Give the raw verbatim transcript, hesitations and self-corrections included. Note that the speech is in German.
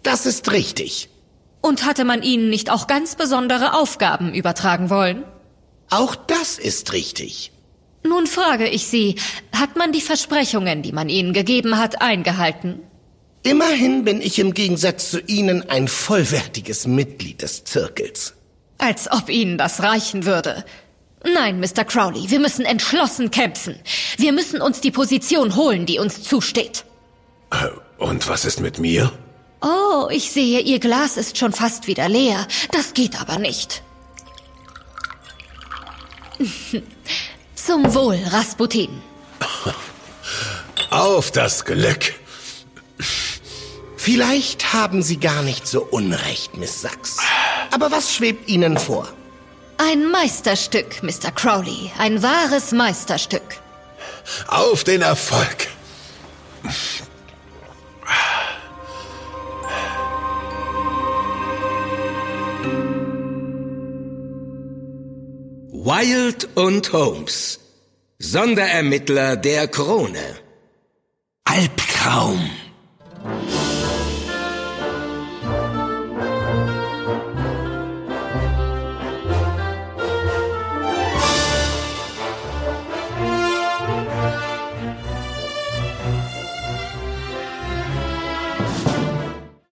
Das ist richtig. Und hatte man ihnen nicht auch ganz besondere Aufgaben übertragen wollen? Auch das ist richtig. Nun frage ich Sie, hat man die Versprechungen, die man ihnen gegeben hat, eingehalten? Immerhin bin ich im Gegensatz zu Ihnen ein vollwertiges Mitglied des Zirkels. Als ob Ihnen das reichen würde. Nein, Mister Crowley, wir müssen entschlossen kämpfen. Wir müssen uns die Position holen, die uns zusteht. Und was ist mit mir? Oh, ich sehe, Ihr Glas ist schon fast wieder leer. Das geht aber nicht. Zum Wohl, Rasputin. Auf das Glück. Vielleicht haben Sie gar nicht so unrecht, Miss Sachs. Aber was schwebt Ihnen vor? Ein Meisterstück, Mister Crowley. Ein wahres Meisterstück. Auf den Erfolg. Wilde und Holmes, Sonderermittler der Krone. Albtraum.